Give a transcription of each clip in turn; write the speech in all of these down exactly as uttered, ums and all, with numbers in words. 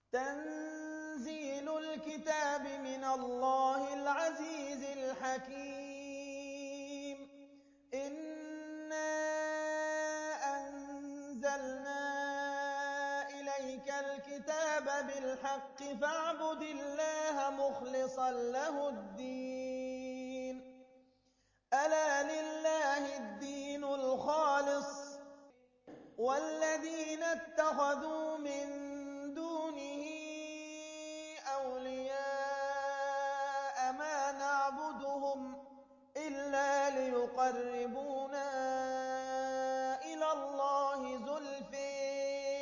تنزيل الكتاب من الله العزيز الحكيم إنا أنزلنا إليك الكتاب بالحق فاعبد الله مخلصا له الدين ألا لله الدين الخالص والذين اتخذوا من دونه أولياء ما نعبدهم إلا ليقربونا إلى الله زلفى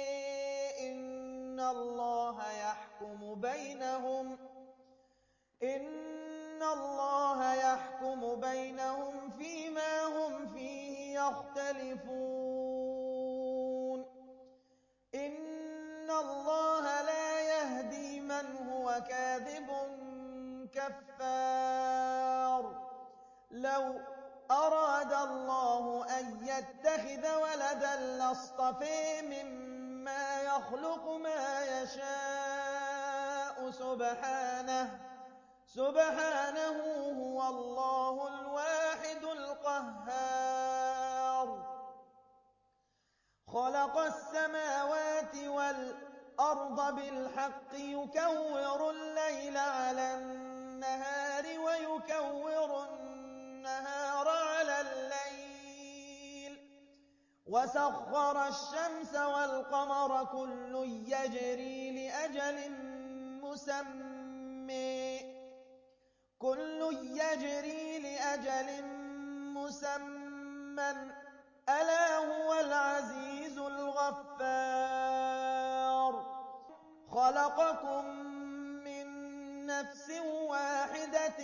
إن الله يحكم بينهم إن الله يحكم بينهم فيما هم فيه يختلفون إن الله لا يهدي من هو كاذب كفار لو أراد الله أن يتخذ ولدا لاصطفى مما يخلق ما يشاء سبحانه سبحانه هو الله الواحد القهار خلق السماوات والأرض بالحق يكور الليل على النهار ويكور النهار على الليل وسخر الشمس والقمر كل يجري لأجل مسمى كل يجري لأجل مسمى ألا هو العزيز الغفار خلقكم من نفس واحدة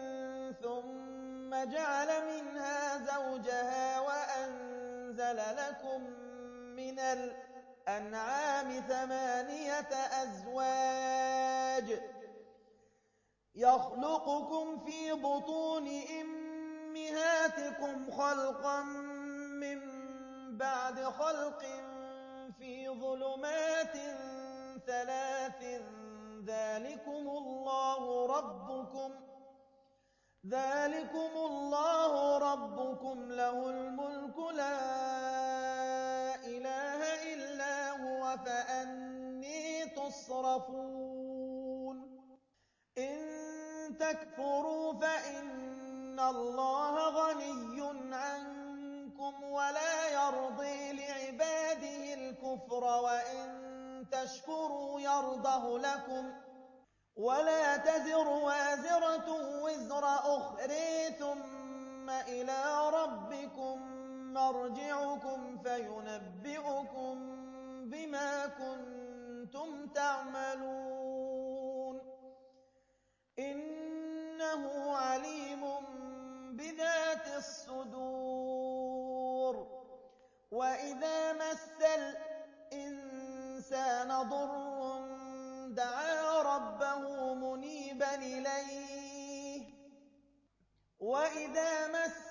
ثم جعل منها زوجها وأنزل لكم من الأنعام ثمانية أزواج يخلقكم في بطون أمهاتكم خلقا من بعد خلق في ظلمات ثلاث ذلكم الله ربكم ذلكم الله ربكم له الملك لا إله إلا هو فأني تصرفون إن تكفروا فإن الله غني عنكم ولا يرضي لعباده الكفر وإن تشكروا يرضه لكم ولا تزر وازرة وزر أخرى ثم إلى ربكم مرجعكم فينبئكم بما كنتم تعملون إنه عليم بذات الصدور وإذا مس الإنسان ضر دعا ربه منيبا إليه وإذا مس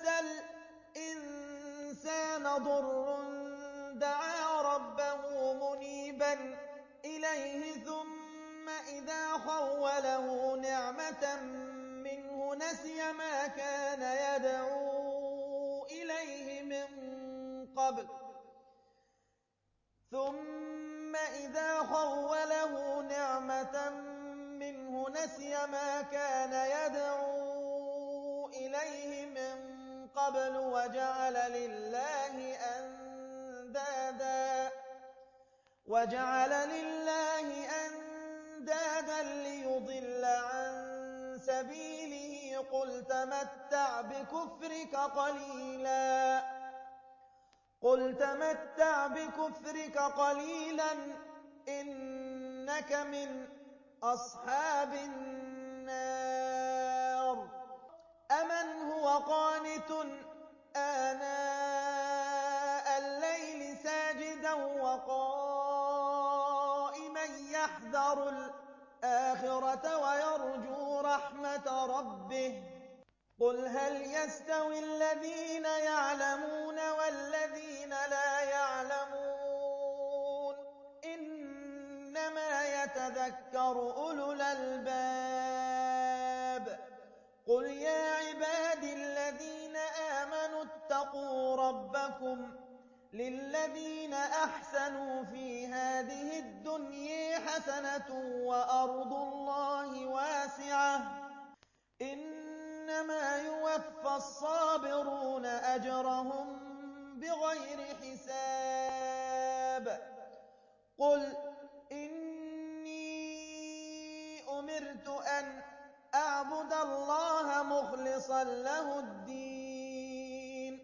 الإنسان ضر دعا ربه منيبا إليه ثم إذا خوله نعمة منه نسي ما كان يدعو إليه من قبل ثم إذا خوله نعمة منه نسي ما كان يدعو إليه من قبل وجعل لله أندادا وجعل لله أندادا ليضل عن سبيله قل تمتع بكفرك قليلا قل تمتع بكفرك قليلا إنك من أصحاب النار أمن هو قانت آناء الليل ساجدا وقائما يحذر الآخرة ويرجو رحمة ربه قل هل يستوي الذين يعلمون والذين لا يعلمون إنما يتذكر يَتَذَكَّرُ أُولُو الْأَلْبَابِ. قُلْ يَا عِبَادِي الَّذِينَ آمَنُوا اتَّقُوا رَبَّكُمْ لِلَّذِينَ أَحْسَنُوا فِي هَٰذِهِ الدُّنْيَا حَسَنَةٌ وَأَرْضُ اللَّهِ وَاسِعَةٌ إِنَّمَا يُوَفَّى الصَّابِرُونَ أَجْرَهُم بِغَيْرِ حِسَابٍ. قُلْ إِنِّي أُمِرْتُ أَنْ أَعْبُدَ اللَّهَ مُخْلِصًا لَّهُ الدِّينَ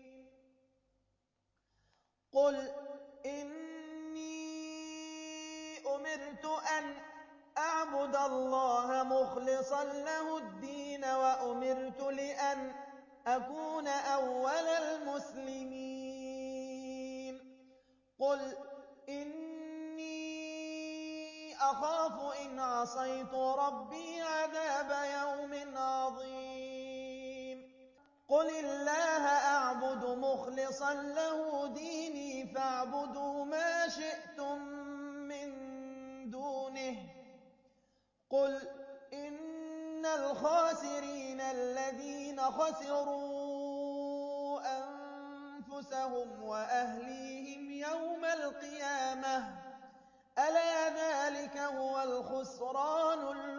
قُلْ إِنِّي أُمِرْتُ أَنْ أَعْبُدَ اللَّهَ مُخْلِصًا لَّهُ الدِّينَ وَأُمِرْتُ لِأَنْ أَكُونَ أَوَّلَ الْمُسْلِمِينَ قُلْ إِنِّي أَخَافُ إِنْ عَصَيْتُ رَبِّي عَذَابَ يَوْمٍ عَظِيمٍ قُلِ اللَّهَ أَعْبُدُ مُخْلِصًا لَّهُ دِينِي فَاعْبُدُوا مَا شِئْتُم مِّن دُونِهِ قُلْ إِنَّ الْخَاسِرِينَ الَّذِينَ خَسِرُوا أَنفُسَهُمْ وَأَهْلِيهِمْ يَوْمَ الْقِيَامَةِ أَلَا ذَٰلِكَ هُوَ الْخُسْرَانُ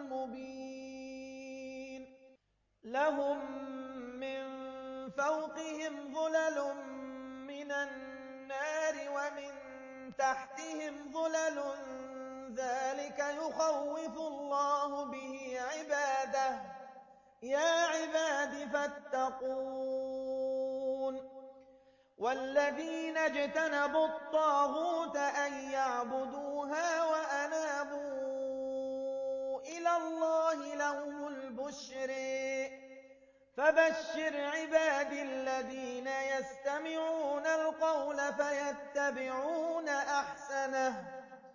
الْمُبِينُ لَهُم مِّن فَوْقِهِمْ ظُلَلٌ مِّنَ النَّارِ وَمِن تَحْتِهِمْ ظُلَلٌ ذَٰلِكَ يُخَوِّفُ اللَّهُ بِهِ عِبَادَهُ ۚ يَا عِبَادِ فَاتَّقُونِ وَالَّذِينَ اجْتَنَبُوا الطَّاغُوتَ أَن يَعْبُدُوهَا وَأَنَابُوا إِلَى اللَّهِ لَهُمُ الْبُشْرَىٰ ۚ فَبَشِّرْ عِبَادِي الَّذِينَ يَسْتَمِعُونَ الْقَوْلَ فَيَتَّبِعُونَ أَحْسَنَهُ ۚ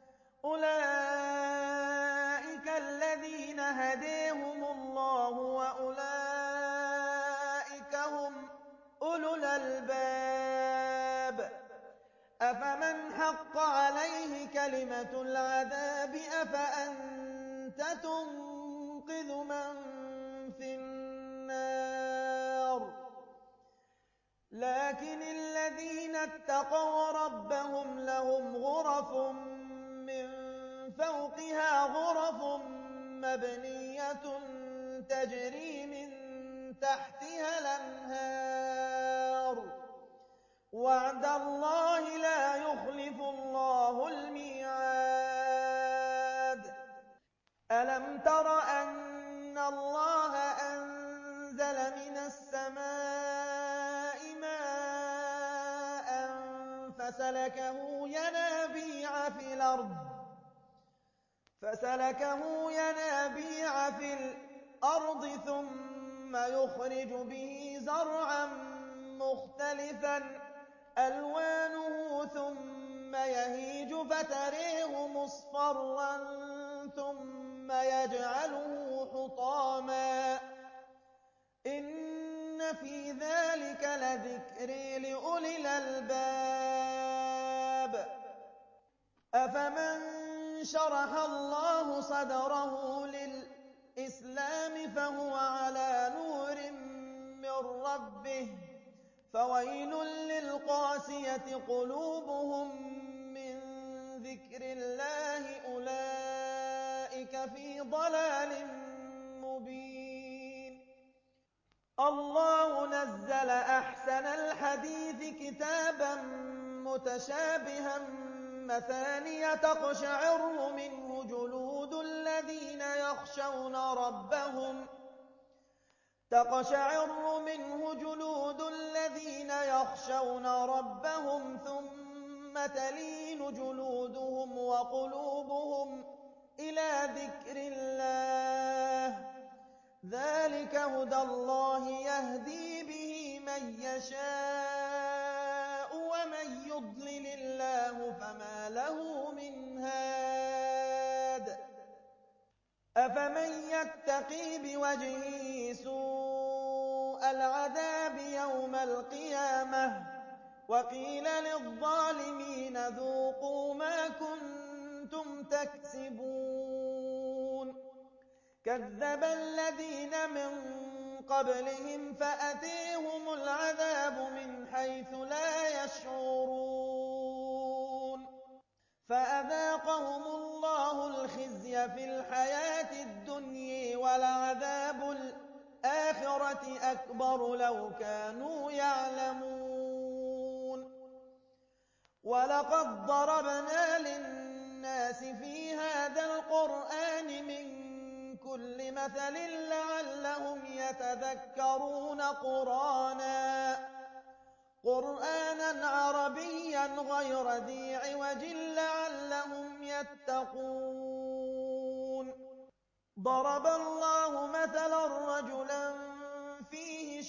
أُولَٰئِكَ الَّذِينَ هَدَاهُمُ اللَّهُ ۖ وَأُولَٰئِكَ هُمْ أُولُو الْأَلْبَابِ. أَفَمَنْ حَقَّ عَلَيْهِ كَلِمَةُ الْعَذَابِ أَفَأَنتَ تُنقِذُ مَن فِي النَّارِ. لَٰكِنِ الَّذِينَ اتَّقَوْا رَبَّهُمْ لَهُمْ غُرَفٌ مِّن فَوْقِهَا غُرَفٌ مَّبْنِيَّةٌ تَجْرِي مِن تَحْتِهَا الْأَنْهَارُ ۖ وَعْدَ اللَّهِ ۖ لَا يُخْلِفُ اللَّهُ الْمِيعَادَ. أَلَمْ تَرَ أَنَّ اللَّهَ أَنزَلَ مِنَ السَّمَاءِ مَاءً فَسَلَكَهُ يَنَابِيعَ فِي الْأَرْضِ فَسَلَكَهُ يَنَابِيعَ فِي الْأَرْضِ ثُمَّ يُخْرِجُ بِهِ زَرْعًا مُّخْتَلِفًا أَلْوَانُهُ ثُمَّ يَهِيجُ فَتَرَاهُ مُصْفَرًّا ثُمَّ يَجْعَلُهُ حُطَامًا ۚ إِنَّ فِي ذَٰلِكَ لَذِكْرًا لِّأُولِي الْأَلْبَابِ. أَفَمَن شَرَحَ اللَّهُ صَدْرَهُ لِلْإِسْلَامِ فَهُوَ عَلَىٰ نُورٍ مِّن رَّبِّهِ ۚ فَوَيْلٌ لِّلْقَاسِيَةِ قُلُوبُهُم مِّن ذِكْرِ اللَّهِ ۚ أُولَٰئِكَ فِي ضَلَالٍ مُّبِينٍ اللَّهُ نَزَّلَ أَحْسَنَ الْحَدِيثِ كِتَابًا مُّتَشَابِهًا مَّثَانِيَ تَقْشَعِرُّ مِنْهُ جُلُودُ الَّذِينَ يَخْشَوْنَ رَبَّهُمْ تَقْشَعِرُّ مِنْهُ جُلُودُ الَّذِينَ يَخْشَوْنَ رَبَّهُمْ ثُمَّ تَلِينُ جُلُودُهُمْ وَقُلُوبُهُمْ إِلَىٰ ذِكْرِ اللَّهِ ۚ ذَٰلِكَ هُدَى اللَّهِ يَهْدِي بِهِ مَن يَشَاءُ ۚ وَمَن يُضْلِلِ اللَّهُ فَمَا لَهُ مِنْ هَادٍ. أَفَمَن يَتَّقِي بِوَجْهِهِ سُوءَ الْعَذَابِ يَوْمَ الْقِيَامَةِ وَقِيلَ لِلظَّالِمِينَ ذُوقُوا مَا كُنتُمْ تَكْسِبُونَ كذب الذين من قبلهم فأتيهم العذاب من حيث لا يشعرون فأذاقهم الله الخزي في الحياة الدنيا ولعذاب الآخرة أكبر لو كانوا يعلمون ولقد ضربنا للناس في هذا القرآن من كل مثل لعلهم يتذكرون قرآنا قرآنا عربيا غير ذي عوج لعلهم يتقون ضرب الله مثلا رجلا فيه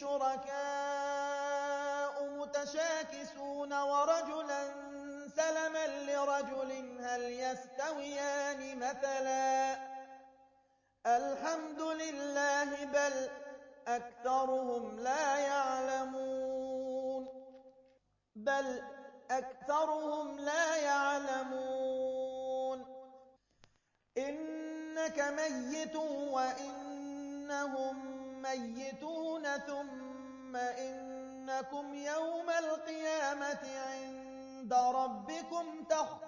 شركاء متشاكسون ورجلا سلما لرجل هل يستويان مثلا الحمد لله بل أكثرهم لا يعلمون بل أكثرهم لا يعلمون إنك ميت وإنهم ميتون ثم إنكم يوم القيامة عند ربكم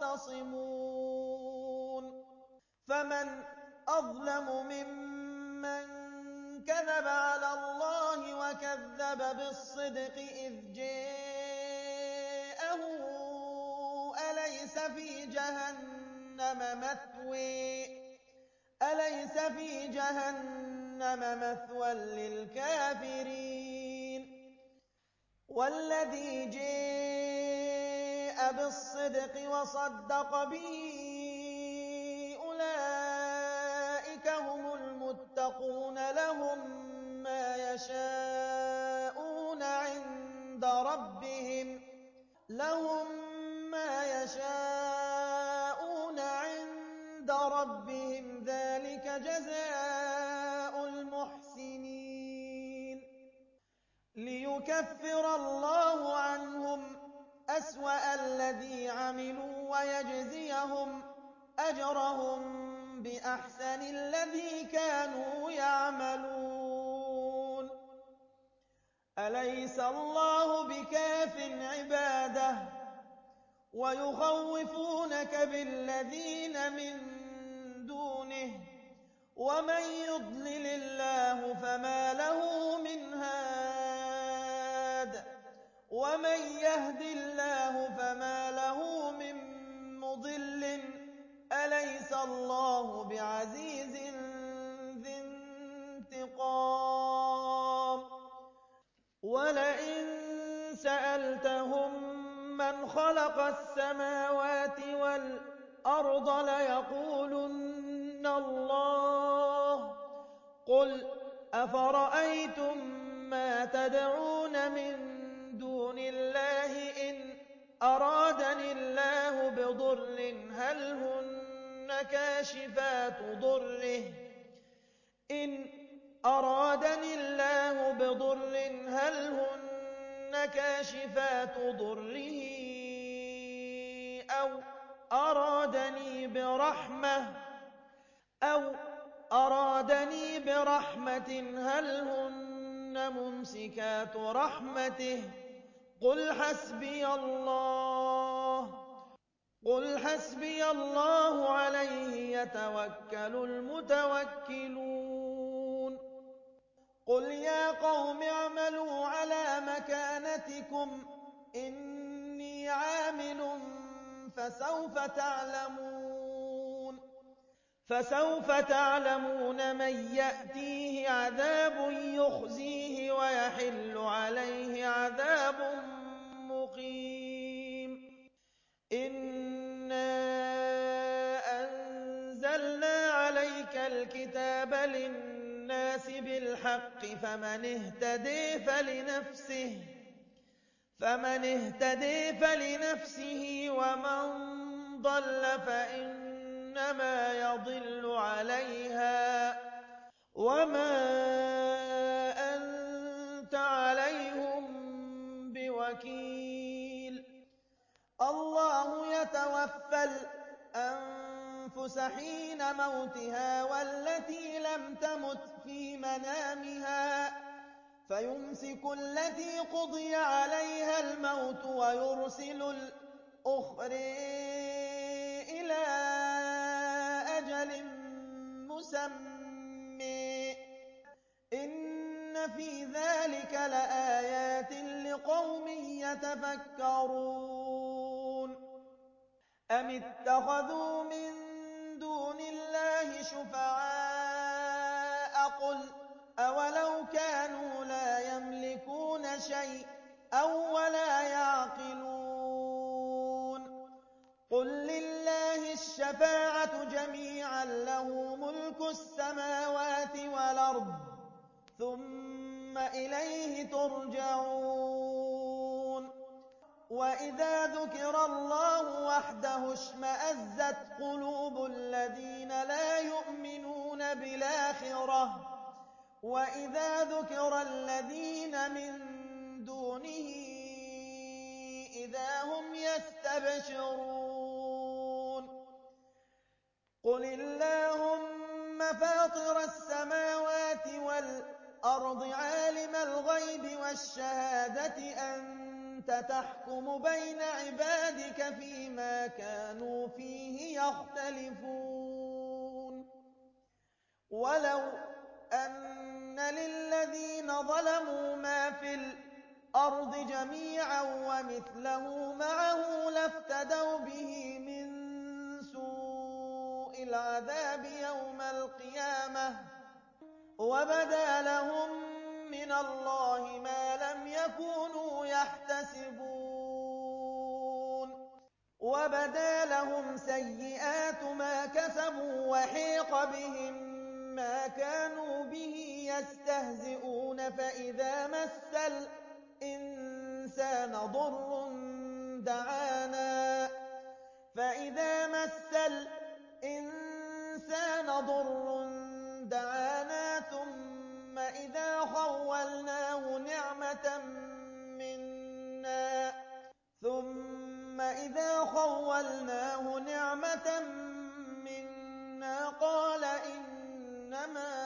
تختصمون فمن أظلم ممن كذب على الله وكذب بالصدق إذ جاءه أليس في جهنم مثوى أليس في جهنم مثوى للكافرين والذي جاء بالصدق وصدق به أولئك هم المتقون لهم ما يشاءون عند ربهم لهم ما يشاءون عند ربهم ذلك جزاء المحسنين ليكفر الله عنهم أسوأ الذي عملوا ويجزيهم أجرهم بأحسن الذي كانوا يعملون أليس الله بكاف عباده ويخوفونك بالذين من دونه ومن يضلل الله فما له من هاد ومن يهد الله فما له من مضل أليس الله بعزيز ذي انتقام ولئن سألتهم من خلق السماوات والأرض ليقولن الله قل أفرأيتم ما تدعون من دون الله إن أرادني الله بضر هل هن كاشفات ضره إن أرادني الله بضر هل هن كاشفات ضره أو أرادني برحمة أو أرادني برحمة هل هن ممسكات رحمته قل حسبي الله قل حسبي الله عليه يتوكل المتوكلون قل يا قوم اعملوا على مكانتكم إني عامل فسوف تعلمون فسوف تعلمون من يأتيه عذاب يخزيه ويحل عليه عذاب مقيم إنا أنزلنا عليك الكتاب للناس بالحق فمن اهتدي فلنفسه فمن اهتدي فلنفسه ومن ضل فإنما يضل عليها وما أنت عليهم بوكيل الله يتوفى الأنفس الأنفس حين موتها والتي لم تمت في منامها فيمسك التي قضي عليها الموت ويرسل الأخرى إلى أجل مسمى إن في ذلك لآيات لقوم يتفكرون أم اتخذوا من دون الله شفعاء قل أولو كانوا لا يملكون شيئا ولا يعقلون قل لله الشفاعة جميعا له ملك السماوات والأرض ثم إليه ترجعون وإذا ذكر الله وحده اشمأزت قلوب الذين لا يؤمنون بالآخرة وإذا ذكر الذين من دونه إذا هم يستبشرون قل اللهم فاطر السماوات والأرض عالم الغيب والشهادة أنت تحكم بين عبادك فيما كانوا فيه يختلفون ولو أن للذين ظلموا ما في الأرض جميعا ومثله معه لافتدوا به من سوء العذاب يوم القيامة وبدا لهم من الله ما لم يكونوا يحتسبون وبدا لهم سيئات ما كسبوا وحيق بهم ما كانوا به يستهزئون فإذا مس الإنسان ضر دعانا فإذا مس الإنسان ضر دعانا ثم إذا خولناه نعمة منا ثم إذا خولناه نعمة منا قال إنما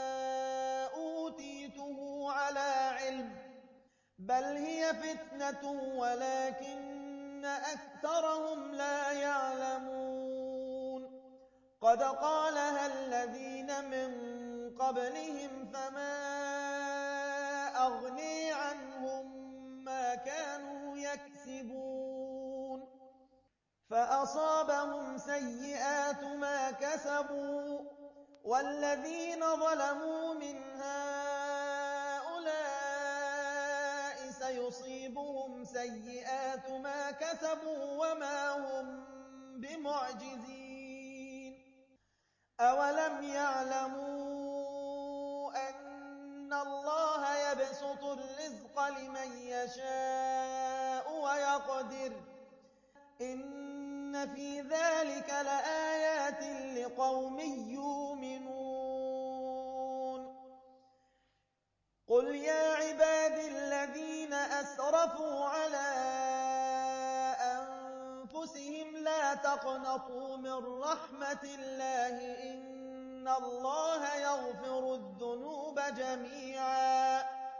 أوتيته على علم بل هي فتنة ولكن أكثرهم لا يعلمون قد قالها الذين من قبلهم فما أغني عنهم ما كانوا يكسبون فأصابهم سيئات ما كسبوا والذين ظلموا من هؤلاء سيصيبهم سيئات ما كسبوا وما هم بمعجزين أولم يعلموا أن الله يبسط الرزق لمن يشاء ويقدر إن في ذلك لآيات لقوم يؤمنون قل يا عباد الذين أسرفوا على أنفسهم لا تقنطوا من رحمة الله إن الله يغفر الذنوب جميعا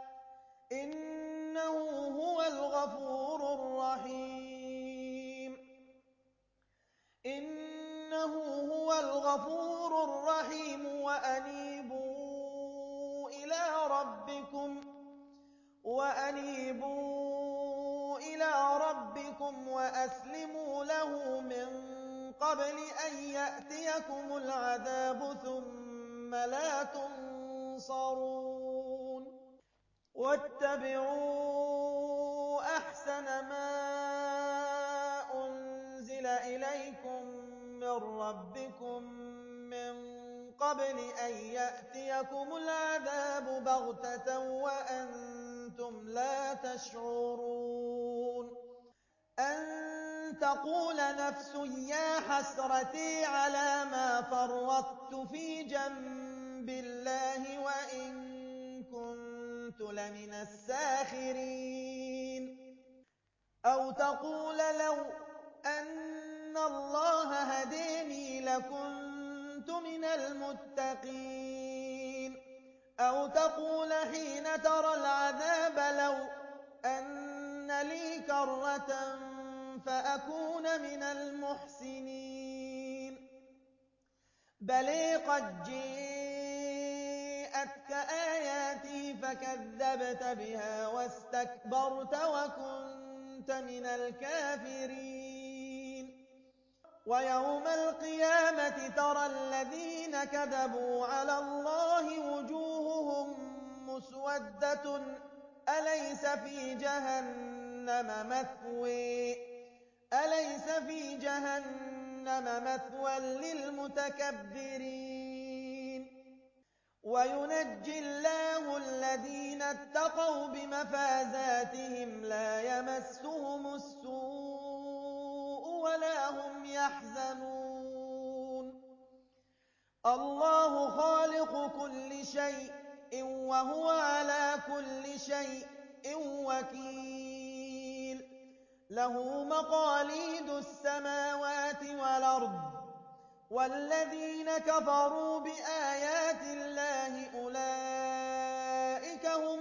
إنه هو الغفور الرحيم إنه هو الغفور الرحيم وأنيبوا إلى ربكم وأنيبوا إلى ربكم وأسلموا له من قبل أن يأتيكم العذاب ثم لا تنصرون واتبعوا أحسن ما أنزل إليكم من ربكم من قبل أن يأتيكم العذاب بغتة وأنتم لا تشعرون أن تقول نفس يا حسرتي على ما فرطت في جنب الله وإن كنت لمن الساخرين أو تقول لو أن الله هديني لكنت من المتقين أو تقول حين ترى العذاب لو أن لي كرة فأكون من المحسنين بل قد جاءتك آياتي فكذبت بها واستكبرت وكنت من الكافرين ويوم القيامة ترى الذين كذبوا على الله وجوههم مسودة أليس في جهنم مثوى أليس في جهنم مثوى للمتكبرين وينجي الله الذين اتقوا بمفازاتهم لا يمسهم السوء ولا هم يحزنون الله خالق كل شيء وهو على كل شيء وكيل له مقاليد السماوات والأرض والذين كفروا بآيات الله أولئك هم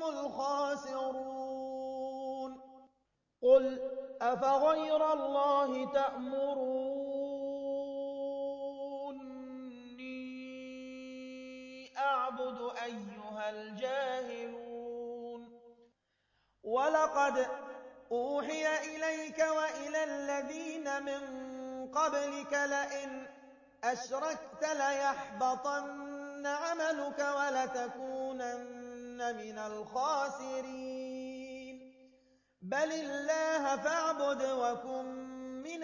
الخاسرون قل أفغير الله تأمروني أعبد أيها الجاهلون ولقد أوحي إليك وإلى الذين من قبلك لئن أشركت ليحبطن عملك ولتكونن من الخاسرين بل الله فاعبد وكن من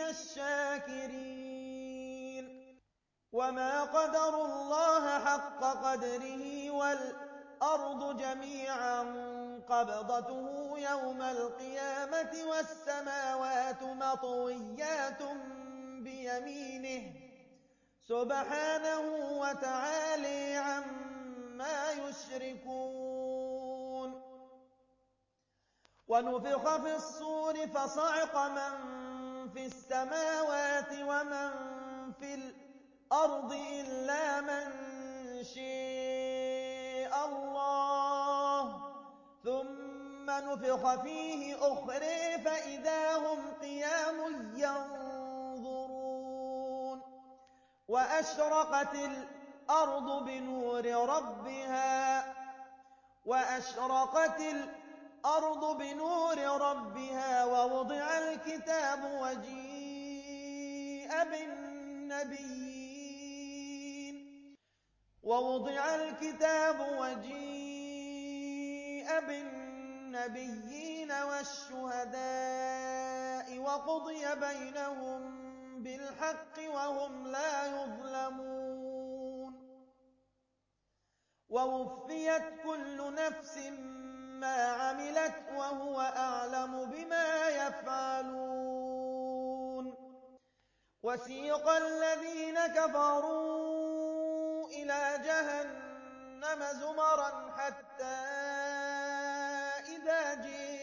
الشاكرين وما قدروا الله حق قدره والأرض جميعا قبضته يوم القيامة والسماوات مطويات بيمينه سبحانه وتعالى عما يشركون ونفخ في الصور فصعق من في السماوات ومن في الأرض إلا من شاء الله ثم نفخ فيه أخرى فإذا هم قيام ينظرون وأشرقت الأرض بنور ربها وأشرقت الأرض بنور ربها ووضع الكتاب وجيء بالنبيين ووضع الكتاب وجيء بالنبيين والشهداء وقضي بينهم بالحق وهم لا يظلمون ووفيت كل نفس ما عملت وهو أعلم بما يفعلون وسيق الذين كفروا إلى جهنم زمرا حتى إذا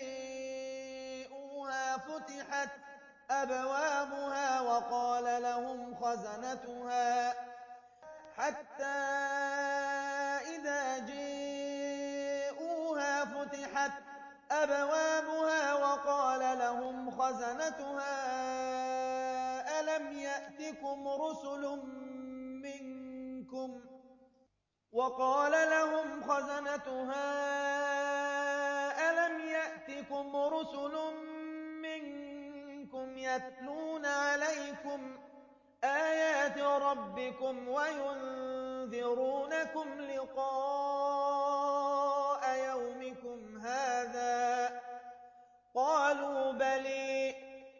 جاءوها فتحت أبوابها وقال لهم خزنتها حتى إذا جاءوها فتحت أبوابها وقال لهم خزنتها ألم يأتكم رسل منكم وقال لهم خزنتها ألم يأتكم رسل منكم يتلون عليكم آيات ربكم وينذرونكم لقاء يومكم هذا قالوا بلي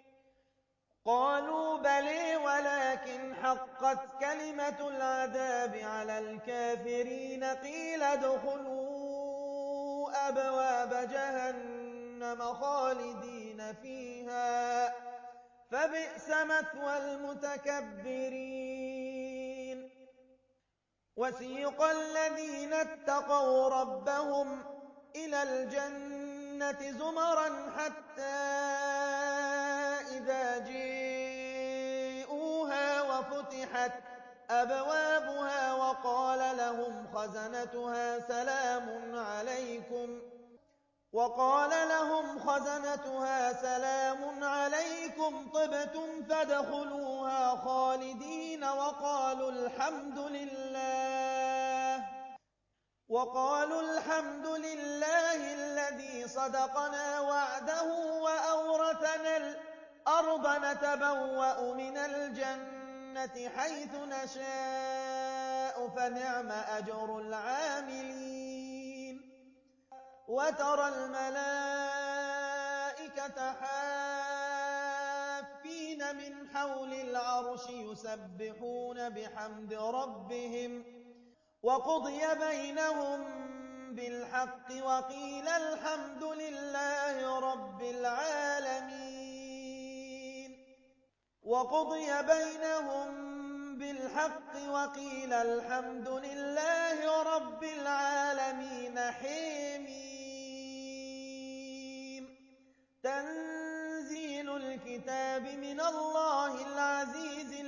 قالوا بلي ولكن حقت كلمة العذاب على الكافرين قيل ادخلوا أبواب جهنم خالدين فيها فبئس مثوى المتكبرين وسيق الذين اتقوا ربهم إلى الجنة زمرا حتى إذا جاءوها وفتحت أبوابها وقال لهم خزنتها سلام عليكم وقال لهم خزنتها سلام عليكم طبتم فادخلوها خالدين وقالوا الحمد لله وقالوا الحمد لله الذي صدقنا وعده وأورثنا الأرض نتبوأ من الجنة حيث نشاء فنعم أجر العاملين وترى الملائكة حافين من حول العرش يسبحون بحمد ربهم وقضي بينهم بالحق وقيل الحمد لله رب العالمين وقضي بينهم بالحق وقيل الحمد لله رب العالمين حميم تنزيل الكتاب من الله العزيز